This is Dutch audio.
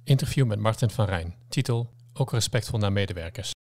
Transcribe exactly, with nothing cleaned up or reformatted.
Interview met Martin van Rijn. Titel: Ook respectvol naar medewerkers.